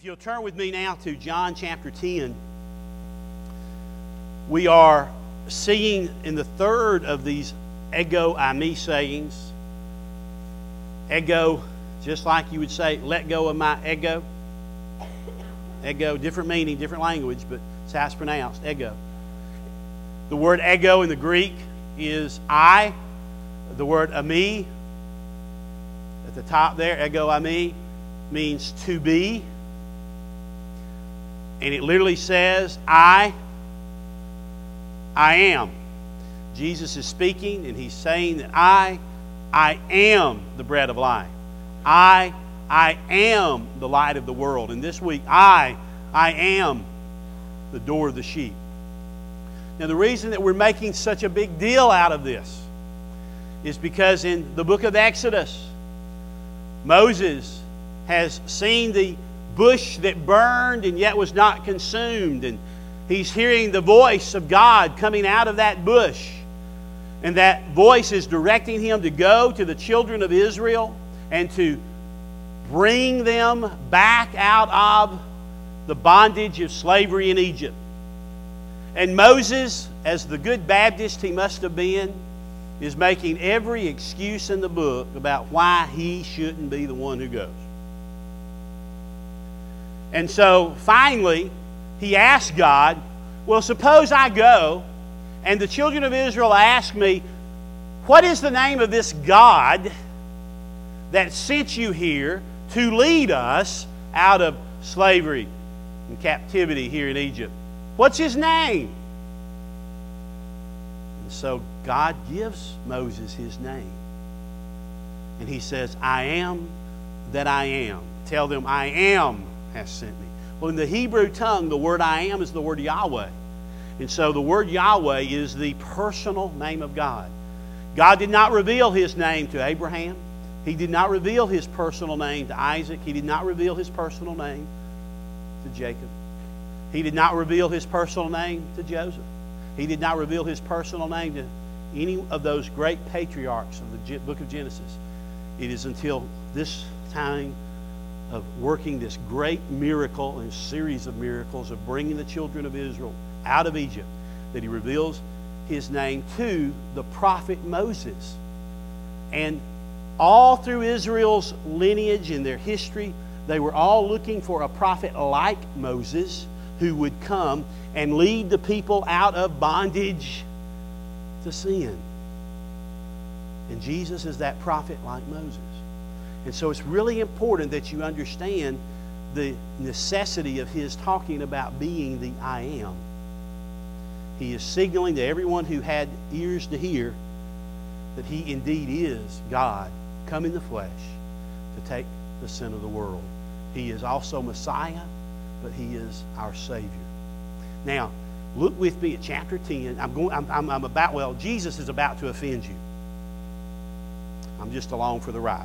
If you'll turn with me now to John chapter 10, we are seeing in the third of these ego eimi sayings. Ego, just like you would say, let go of my ego. Ego, different meaning, different language, but it's how it's pronounced, ego. The word ego in the Greek is I. The word eimi, at the top there, ego eimi, means to be. And it literally says, I am. Jesus is speaking and He's saying that I am the bread of life. I am the light of the world. And this week, I am the door of the sheep. Now the reason that we're making such a big deal out of this is because in the book of Exodus, Moses has seen the bush that burned and yet was not consumed. And he's hearing the voice of God coming out of that bush. And that voice is directing him to go to the children of Israel and to bring them back out of the bondage of slavery in Egypt. And Moses, as the good Baptist he must have been, is making every excuse in the book about why he shouldn't be the one who goes. And so finally, he asked God, well, suppose I go, and the children of Israel ask me, what is the name of this God that sent you here to lead us out of slavery and captivity here in Egypt? What's His name? And so God gives Moses His name. And He says, I am that I am. Tell them, I am has sent me. Well, in the Hebrew tongue, the word I am is the word Yahweh. And so the word Yahweh is the personal name of God. God did not reveal His name to Abraham. He did not reveal His personal name to Isaac. He did not reveal His personal name to Jacob. He did not reveal His personal name to Joseph. He did not reveal His personal name to any of those great patriarchs of the book of Genesis. It is until this time of working this great miracle and series of miracles of bringing the children of Israel out of Egypt that He reveals His name to the prophet Moses. And all through Israel's lineage and their history, they were all looking for a prophet like Moses who would come and lead the people out of bondage to sin. And Jesus is that prophet like Moses. And so it's really important that you understand the necessity of His talking about being the I am. He is signaling to everyone who had ears to hear that He indeed is God, come in the flesh to take the sin of the world. He is also Messiah, but He is our Savior. Now, look with me at chapter 10. Jesus is about to offend you. I'm just along for the ride.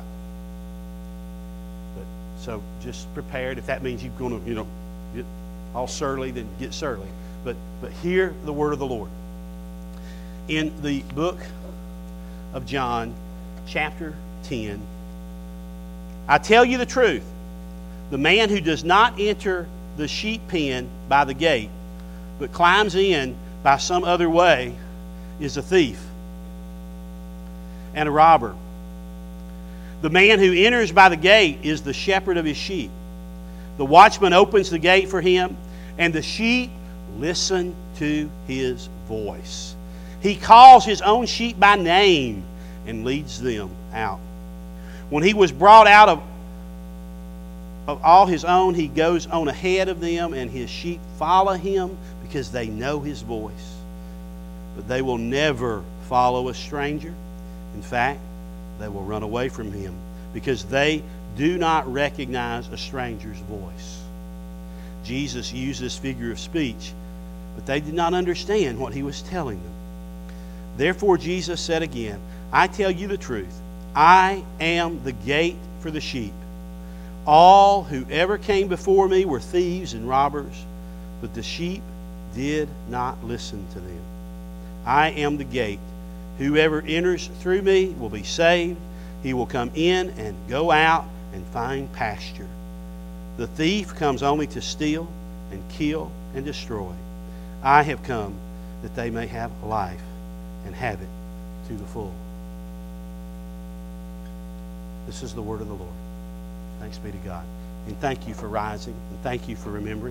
So just prepared. If that means you're going to, get all surly, then get surly. But hear the word of the Lord. In the book of John, chapter 10, I tell you the truth. The man who does not enter the sheep pen by the gate, but climbs in by some other way, is a thief and a robber. The man who enters by the gate is the shepherd of his sheep. The watchman opens the gate for him, and the sheep listen to his voice. He calls his own sheep by name and leads them out. When he was brought out of all his own, he goes on ahead of them, and his sheep follow him because they know his voice. But they will never follow a stranger. In fact, they will run away from him because they do not recognize a stranger's voice. Jesus used this figure of speech, but they did not understand what He was telling them. Therefore Jesus said again, I tell you the truth. I am the gate for the sheep. All who ever came before me were thieves and robbers, but the sheep did not listen to them. I am the gate. Whoever enters through me will be saved. He will come in and go out and find pasture. The thief comes only to steal and kill and destroy. I have come that they may have life and have it to the full. This is the word of the Lord. Thanks be to God. And thank you for rising, and thank you for remembering.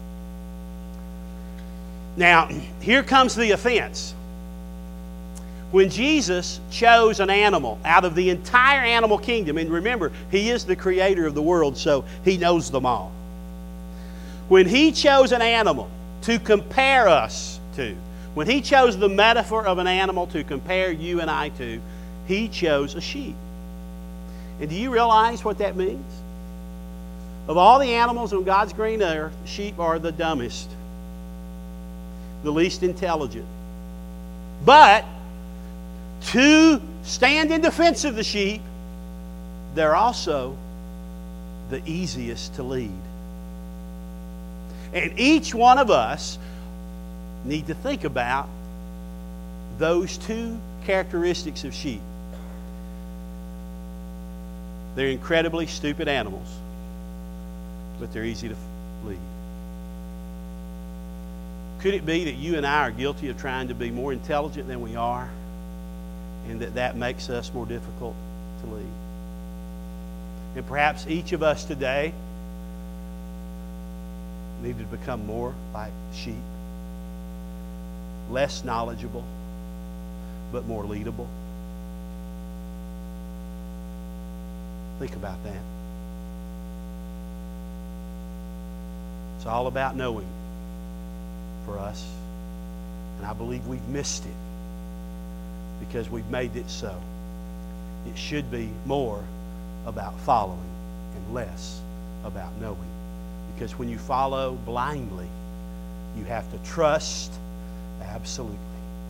Now, here comes the offense. When Jesus chose an animal out of the entire animal kingdom, and remember, He is the creator of the world, so He knows them all. When He chose an animal to compare us to, when He chose the metaphor of an animal to compare you and I to, He chose a sheep. And do you realize what that means? Of all the animals on God's green earth, sheep are the dumbest, the least intelligent. But to stand in defense of the sheep, they're also the easiest to lead. And each one of us need to think about those two characteristics of sheep. They're incredibly stupid animals, but they're easy to lead. Could it be that you and I are guilty of trying to be more intelligent than we are, and that makes us more difficult to lead? And perhaps each of us today need to become more like sheep, less knowledgeable, but more leadable. Think about that. It's all about knowing for us. And I believe we've missed it because we've made it so. It should be more about following and less about knowing. Because when you follow blindly, you have to trust absolutely.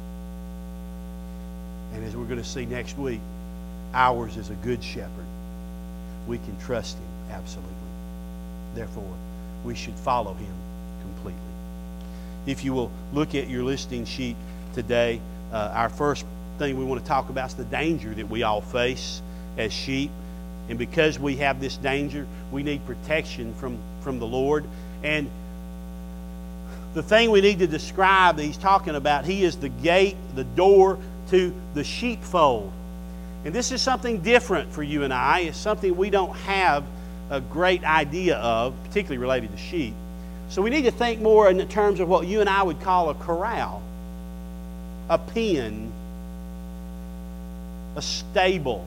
And as we're going to see next week, ours is a good shepherd. We can trust Him absolutely. Therefore, we should follow Him completely. If you will look at your listening sheet today, our first thing we want to talk about is the danger that we all face as sheep. And because we have this danger, we need protection from the Lord. And the thing we need to describe that He's talking about, He is the gate, the door to the sheepfold. And this is something different for you and I. It's something we don't have a great idea of, particularly related to sheep. So we need to think more in terms of what you and I would call a corral, a pen, a stable.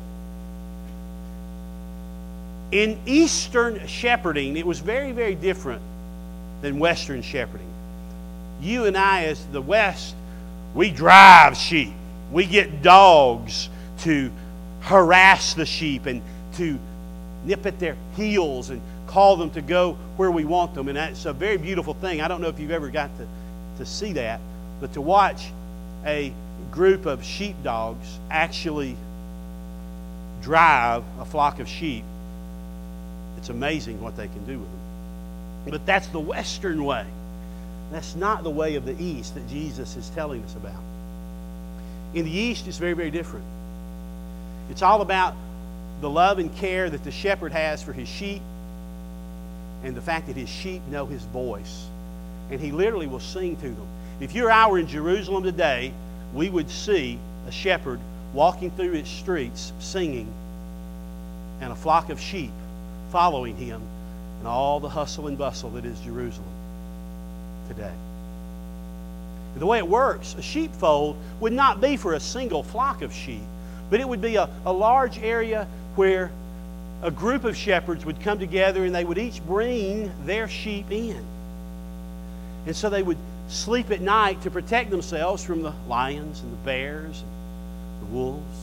In Eastern shepherding, it was very, very different than Western shepherding. You and I, as the West, we drive sheep. We get dogs to harass the sheep and to nip at their heels and call them to go where we want them. And that's a very beautiful thing. I don't know if you've ever got to see that, but to watch a group of sheepdogs actually drive a flock of sheep, it's amazing what they can do with them. But that's the Western way. That's not the way of the East that Jesus is telling us about. In the East, it's very, very different. It's all about the love and care that the shepherd has for his sheep and the fact that his sheep know his voice. And he literally will sing to them. If you or I were in Jerusalem today, we would see a shepherd walking through its streets singing and a flock of sheep following him in all the hustle and bustle that is Jerusalem today. The way it works, a sheepfold would not be for a single flock of sheep, but it would be a large area where a group of shepherds would come together and they would each bring their sheep in. And so they would sleep at night to protect themselves from the lions and the bears and the wolves.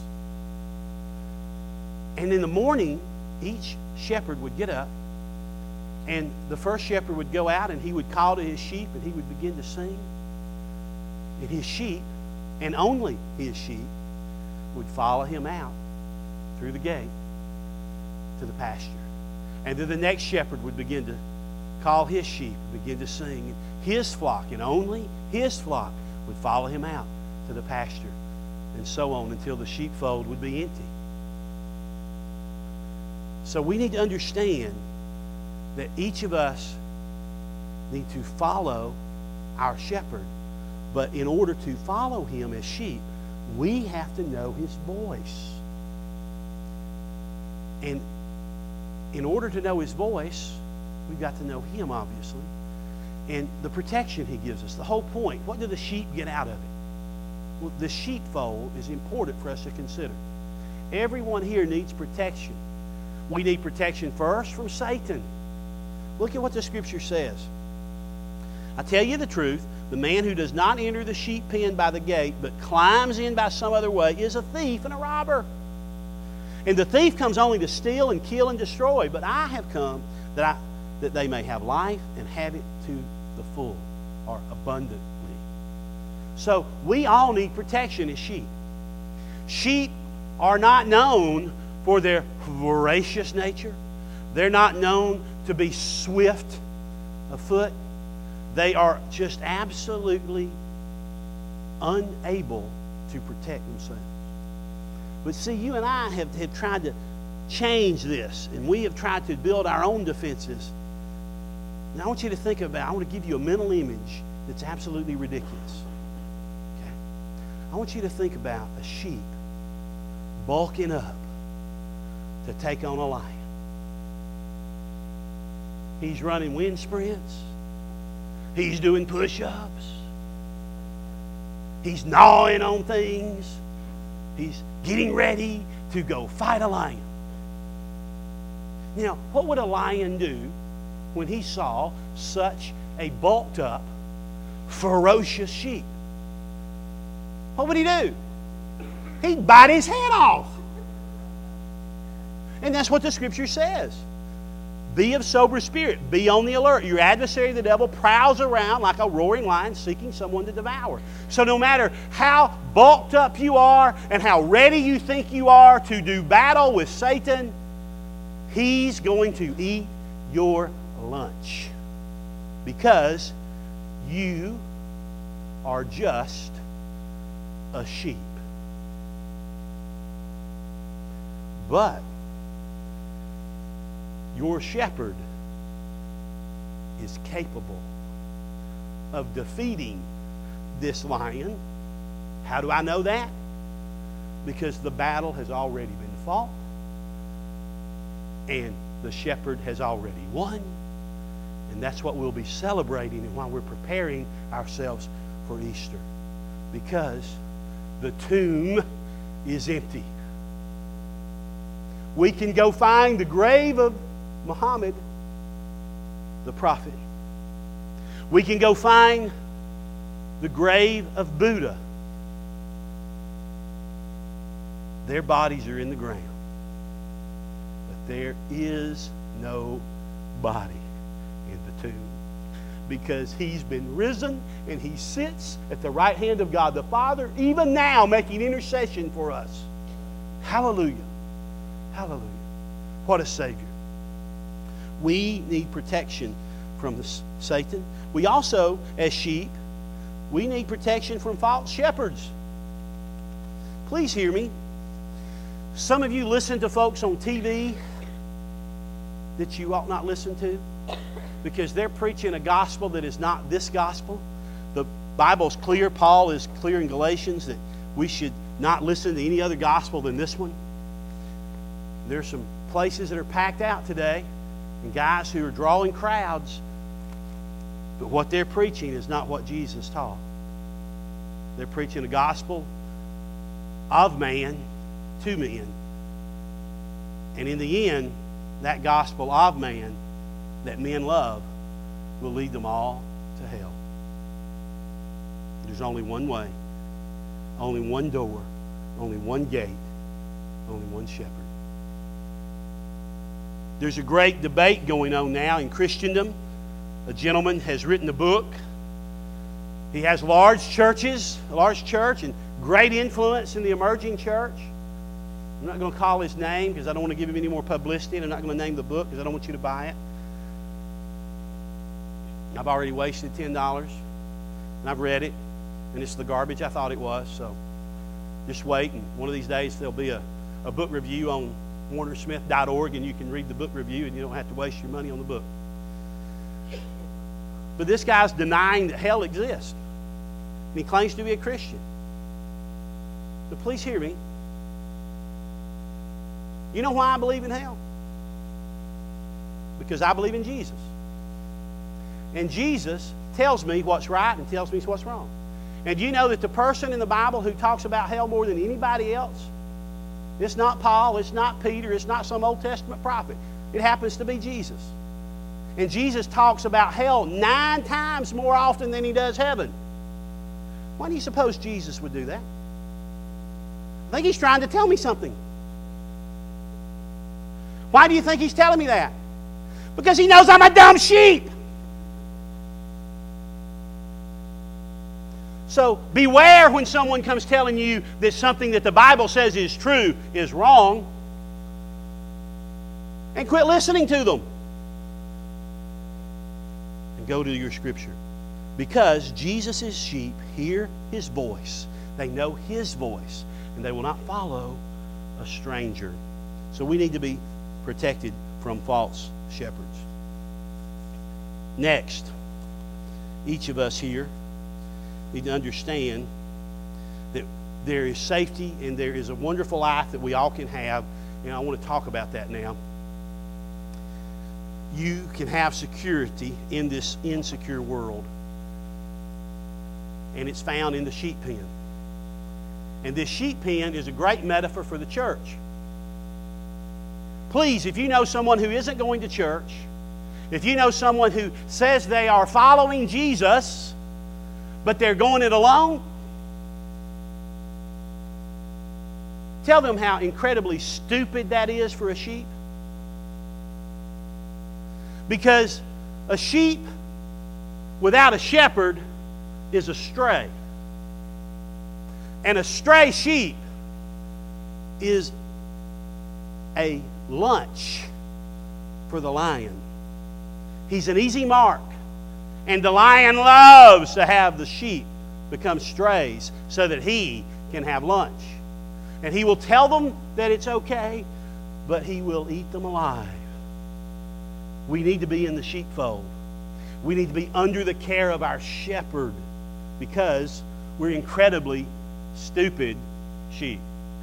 And in the morning, each shepherd would get up, and the first shepherd would go out and he would call to his sheep and he would begin to sing. And his sheep, and only his sheep, would follow him out through the gate to the pasture. And then the next shepherd would begin to call his sheep and begin to sing. His flock, and only his flock, would follow him out to the pasture. And so on until the sheepfold would be empty. So we need to understand that each of us need to follow our shepherd. But in order to follow him as sheep, we have to know his voice. And in order to know his voice, we've got to know him, obviously. And the protection he gives us. The whole point. What do the sheep get out of it? Well, the sheepfold is important for us to consider. Everyone here needs protection. We need protection first from Satan. Look at what the Scripture says. I tell you the truth, the man who does not enter the sheep pen by the gate, but climbs in by some other way, is a thief and a robber. And the thief comes only to steal and kill and destroy. But I have come that they may have life and have it to the full, or abundantly. So we all need protection as sheep. Sheep are not known for their voracious nature. They're not known to be swift of foot. They are just absolutely unable to protect themselves. But see, you and I have tried to change this, and we have tried to build our own defenses. Now I want you to think about, I want to give you a mental image that's absolutely ridiculous. Okay? I want you to think about a sheep bulking up to take on a lion. He's running wind sprints. He's doing push-ups. He's gnawing on things. He's getting ready to go fight a lion. Now, what would a lion do when he saw such a bulked up, ferocious sheep? What would he do? He'd bite his head off. And that's what the Scripture says. Be of sober spirit. Be on the alert. Your adversary, the devil, prowls around like a roaring lion seeking someone to devour. So no matter how bulked up you are and how ready you think you are to do battle with Satan, he's going to eat your lunch. Because you are just a sheep. But your shepherd is capable of defeating this lion. How do I know that? Because the battle has already been fought, and the shepherd has already won. And that's what we'll be celebrating and while we're preparing ourselves for Easter. Because the tomb is empty. We can go find the grave of Muhammad, the prophet. We can go find the grave of Buddha. Their bodies are in the ground. But there is no body in the tomb. Because he's been risen and he sits at the right hand of God the Father, even now making intercession for us. Hallelujah. Hallelujah. What a Savior. We need protection from Satan. We also, as sheep, we need protection from false shepherds. Please hear me. Some of you listen to folks on TV that you ought not listen to because they're preaching a gospel that is not this gospel. The Bible's clear. Paul is clear in Galatians that we should not listen to any other gospel than this one. There's some places that are packed out today and guys who are drawing crowds, but what they're preaching is not what Jesus taught. They're preaching a gospel of man to men. And in the end, that gospel of man that men love will lead them all to hell. There's only one way, only one door, only one gate, only one shepherd. There's a great debate going on now in Christendom. A gentleman has written a book. He has large churches, a large church, and great influence in the emerging church. I'm not going to call his name because I don't want to give him any more publicity, and I'm not going to name the book because I don't want you to buy it. I've already wasted $10, and I've read it, and it's the garbage I thought it was. So just wait, and one of these days there'll be a book review on WarnerSmith.org, and you can read the book review, and you don't have to waste your money on the book. But this guy's denying that hell exists. And he claims to be a Christian. But please hear me. You know why I believe in hell? Because I believe in Jesus. And Jesus tells me what's right and tells me what's wrong. And you know that the person in the Bible who talks about hell more than anybody else, it's not Paul, it's not Peter, it's not some Old Testament prophet. It happens to be Jesus. And Jesus talks about hell 9 times more often than he does heaven. Why do you suppose Jesus would do that? I think he's trying to tell me something. Why do you think he's telling me that? Because he knows I'm a dumb sheep. So beware when someone comes telling you that something that the Bible says is true is wrong. And quit listening to them. And go to your Scripture. Because Jesus' sheep hear His voice. They know His voice. And they will not follow a stranger. So we need to be protected from false shepherds. Next, each of us here need to understand that there is safety and there is a wonderful life that we all can have. And I want to talk about that now. You can have security in this insecure world. And it's found in the sheep pen. And this sheep pen is a great metaphor for the church. Please, if you know someone who isn't going to church, if you know someone who says they are following Jesus, but they're going it alone, tell them how incredibly stupid that is for a sheep. Because a sheep without a shepherd is a stray. And a stray sheep is a lunch for the lion. He's an easy mark. And the lion loves to have the sheep become strays so that he can have lunch. And he will tell them that it's okay, but he will eat them alive. We need to be in the sheepfold. We need to be under the care of our shepherd because we're incredibly stupid sheep.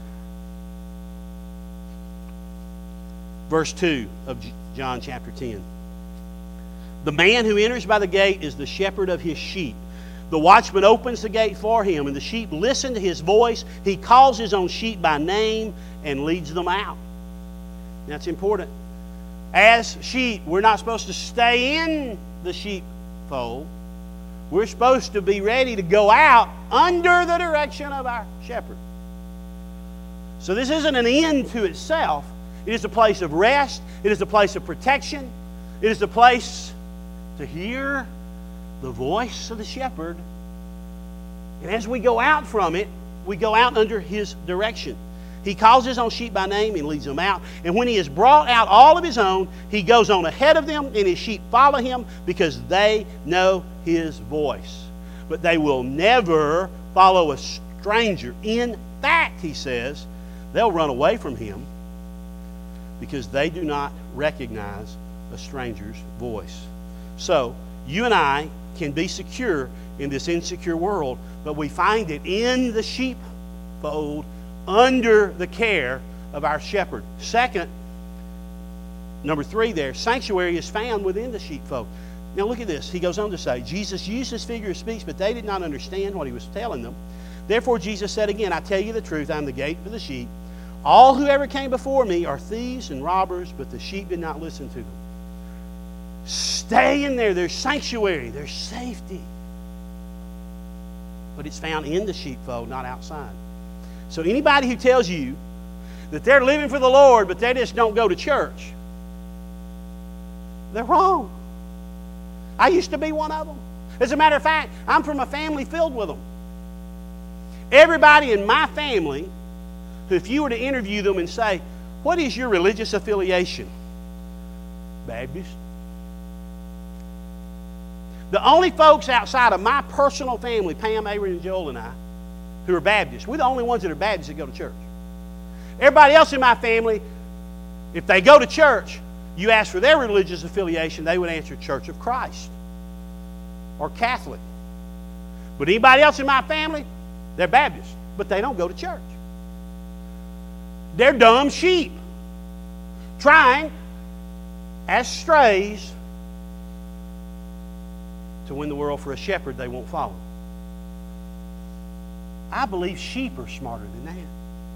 Verse 2 of John chapter 10. The man who enters by the gate is the shepherd of his sheep. The watchman opens the gate for him, and the sheep listen to his voice. He calls his own sheep by name and leads them out. That's important. As sheep, we're not supposed to stay in the sheepfold. We're supposed to be ready to go out under the direction of our shepherd. So this isn't an end to itself. It is a place of rest. It is a place of protection. It is a place to hear the voice of the shepherd. And as we go out from it, we go out under his direction. He calls his own sheep by name and leads them out. And when he has brought out all of his own, he goes on ahead of them, and his sheep follow him because they know his voice. But they will never follow a stranger. In fact, he says, they'll run away from him because they do not recognize a stranger's voice. So, you and I can be secure in this insecure world, but we find it in the sheepfold under the care of our shepherd. Second, number 3 there, sanctuary is found within the sheepfold. Now look at this. He goes on to say, Jesus used this figure of speech, but they did not understand what he was telling them. Therefore Jesus said again, I tell you the truth, I am the gate for the sheep. All who ever came before me are thieves and robbers, but the sheep did not listen to them. Stay in there. There's sanctuary. There's safety. But it's found in the sheepfold, not outside. So anybody who tells you that they're living for the Lord, but they just don't go to church, they're wrong. I used to be one of them. As a matter of fact, I'm from a family filled with them. Everybody in my family, if you were to interview them and say, what is your religious affiliation? Baptist. The only folks outside of my personal family, Pam, Aaron, and Joel and I, who are Baptists, we're the only ones that are Baptists that go to church. Everybody else in my family, if they go to church, you ask for their religious affiliation, they would answer Church of Christ. or Catholic. But anybody else in my family, they're Baptist, but they don't go to church. They're dumb sheep, trying, as strays, to win the world for a shepherd they won't follow. I believe sheep are smarter than that.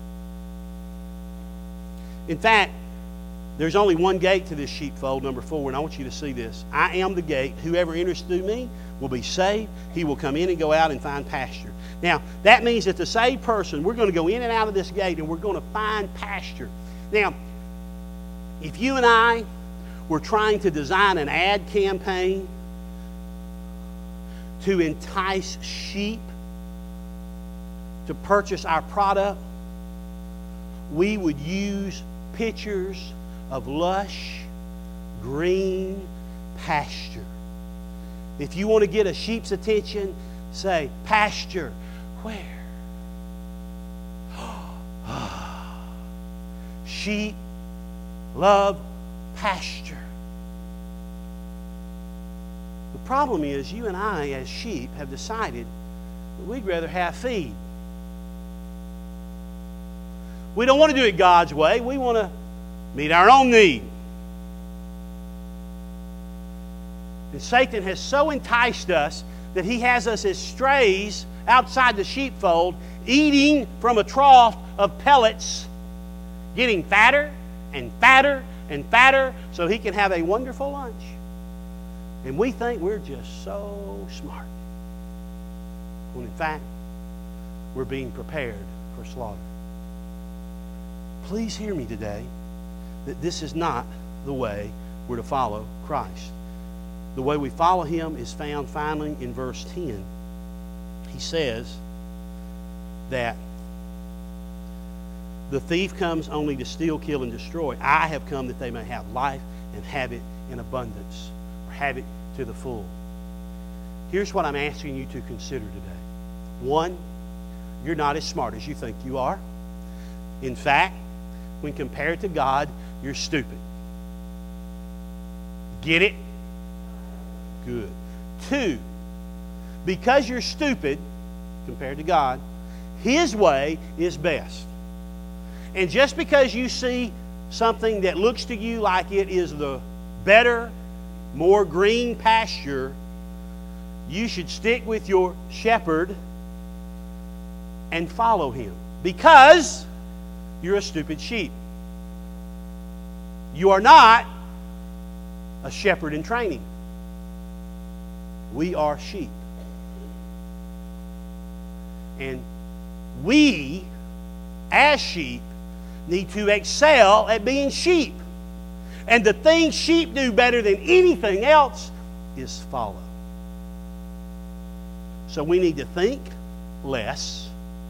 In fact, there's only one gate to this sheepfold, number 4, and I want you to see this. I am the gate. Whoever enters through me will be saved. He will come in and go out and find pasture. Now, that means that the saved person, we're going to go in and out of this gate and we're going to find pasture. Now, if you and I were trying to design an ad campaign to entice sheep to purchase our product, we would use pictures of lush, green pasture. If you want to get a sheep's attention, say, pasture. Where? Sheep love pasture. The problem is you and I, as sheep, have decided that we'd rather have feed. We don't want to do it God's way. We want to meet our own need. And Satan has so enticed us that he has us as strays outside the sheepfold, eating from a trough of pellets, getting fatter and fatter and fatter so he can have a wonderful lunch. And we think we're just so smart, when in fact we're being prepared for slaughter. Please hear me today that this is not the way we're to follow Christ. The way we follow Him is found finally in verse 10. He says that the thief comes only to steal, kill, and destroy. I have come that they may have life and have it in abundance, or have it to the full. Here's what I'm asking you to consider today. 1, you're not as smart as you think you are. In fact, when compared to God, you're stupid. Get it? Good. 2, because you're stupid compared to God, His way is best. And just because you see something that looks to you like it is the better, more green pasture, you should stick with your shepherd and follow him, because you're a stupid sheep. You are not a shepherd in training. We are sheep. And we, as sheep, need to excel at being sheep. And the thing sheep do better than anything else is follow. So we need to think less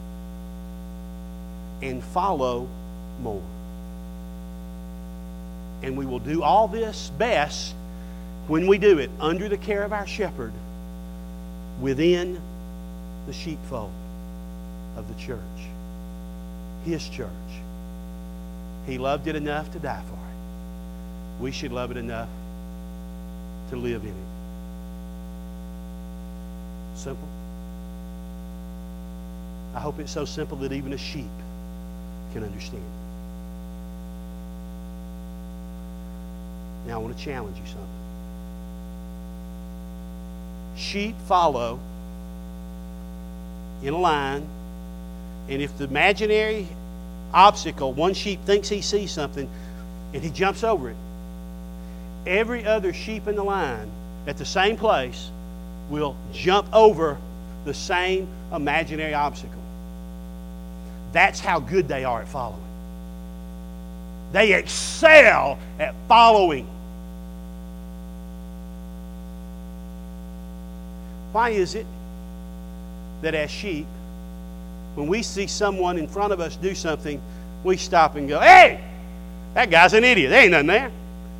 and follow more. And we will do all this best when we do it under the care of our shepherd within the sheepfold of the church. His church. He loved it enough to die for it. We should love it enough to live in it. Simple. I hope it's so simple that even a sheep can understand. Now I want to challenge you something. Sheep follow in a line, and if the imaginary obstacle, one sheep thinks he sees something and he jumps over it, every other sheep in the line at the same place will jump over the same imaginary obstacle. That's how good they are at following. They excel at following. Why is it that as sheep, when we see someone in front of us do something, we stop and go, "Hey, that guy's an idiot. There ain't nothing there."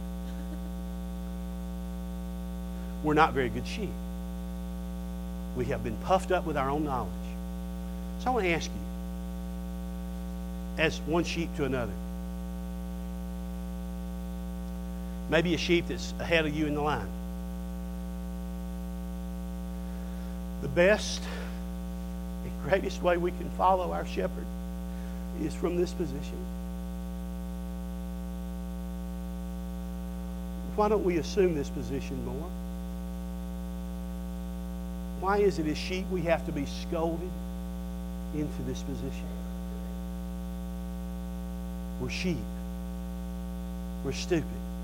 We're not very good sheep. We have been puffed up with our own knowledge. So I want to ask you, as one sheep to another, maybe a sheep that's ahead of you in the line, The best and greatest way we can follow our shepherd is from this position. Why don't we assume this position more? Why is it as sheep we have to be scolded into this position? We're sheep. We're stupid.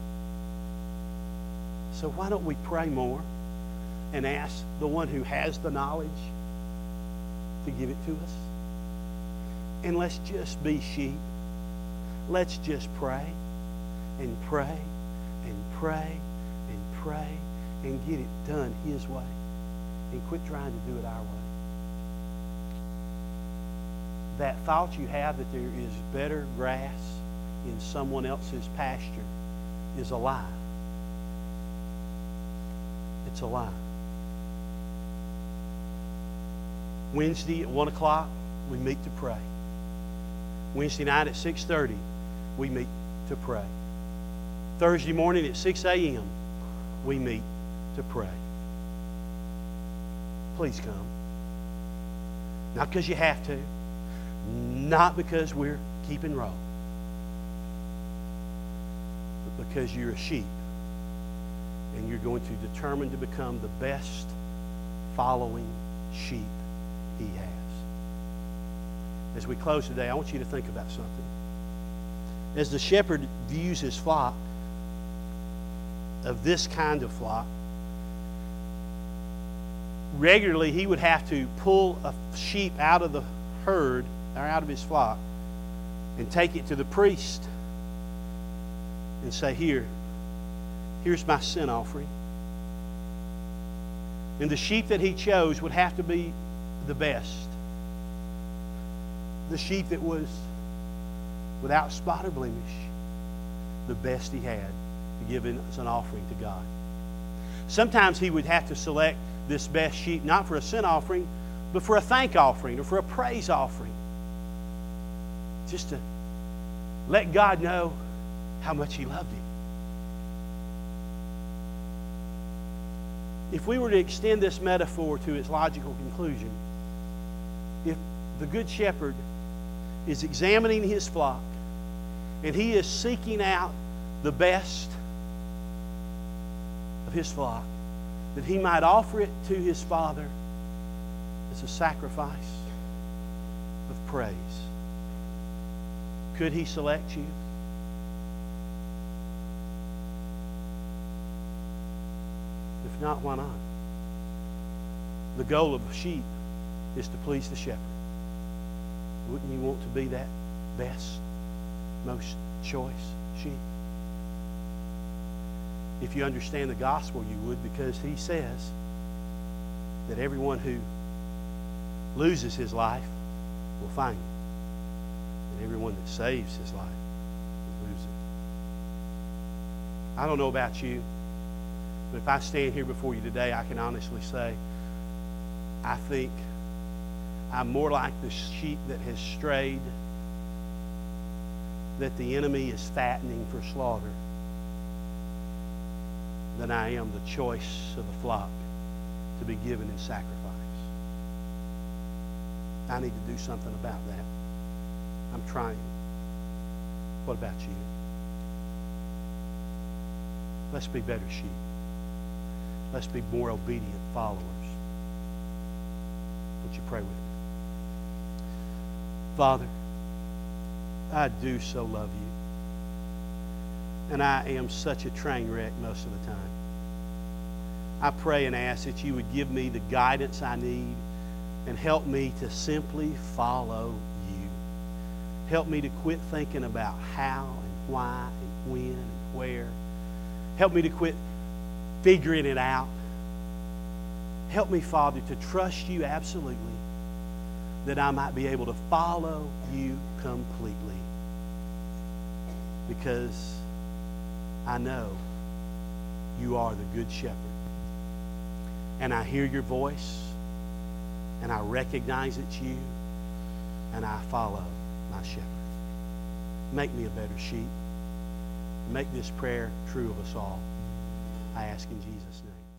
So why don't we pray more and ask the one who has the knowledge to give it to us? And let's just be sheep. Let's just pray and pray and pray and pray and get it done His way. And quit trying to do it our way. That thought you have that there is better grass in someone else's pasture is a lie. It's a lie. Wednesday at 1 o'clock, we meet to pray. Wednesday night at 6:30, we meet to pray. Thursday morning at 6 a.m., we meet to pray. Please come. Not because you have to. Not because we're keeping roll. But because you're a sheep. And you're going to determine to become the best following sheep He has. As we close today, I want you to think about something. As the shepherd views his flock, of this kind of flock, regularly he would have to pull a sheep out of the herd or out of his flock and take it to the priest and say, here's my sin offering. And the sheep that he chose would have to be the best. The sheep that was without spot or blemish, the best he had to give as an offering to God. Sometimes he would have to select this best sheep, not for a sin offering, but for a thank offering or for a praise offering. Just to let God know how much He loved him. If we were to extend this metaphor to its logical conclusion, if the Good Shepherd is examining his flock and he is seeking out the best of his flock, that he might offer it to his Father as a sacrifice of praise. Could he select you? If not, why not? The goal of a sheep is to please the shepherd. Wouldn't you want to be that best, most choice sheep? If you understand the gospel, you would, because he says that everyone who loses his life will find it. And everyone that saves his life will lose it. I don't know about you, but if I stand here before you today, I can honestly say, I think I'm more like the sheep that has strayed, that the enemy is fattening for slaughter, than I am the choice of the flock to be given in sacrifice. I need to do something about that. I'm trying. What about you? Let's be better sheep. Let's be more obedient followers. Would you pray with me? Father, I do so love you. And I am such a train wreck most of the time. I pray and ask that you would give me the guidance I need and help me to simply follow you. Help me to quit thinking about how and why and when and where. Help me to quit figuring it out. Help me, Father, to trust you absolutely, that I might be able to follow you completely. Because I know you are the Good Shepherd. And I hear your voice, and I recognize it's you, and I follow my shepherd. Make me a better sheep. Make this prayer true of us all. I ask in Jesus' name.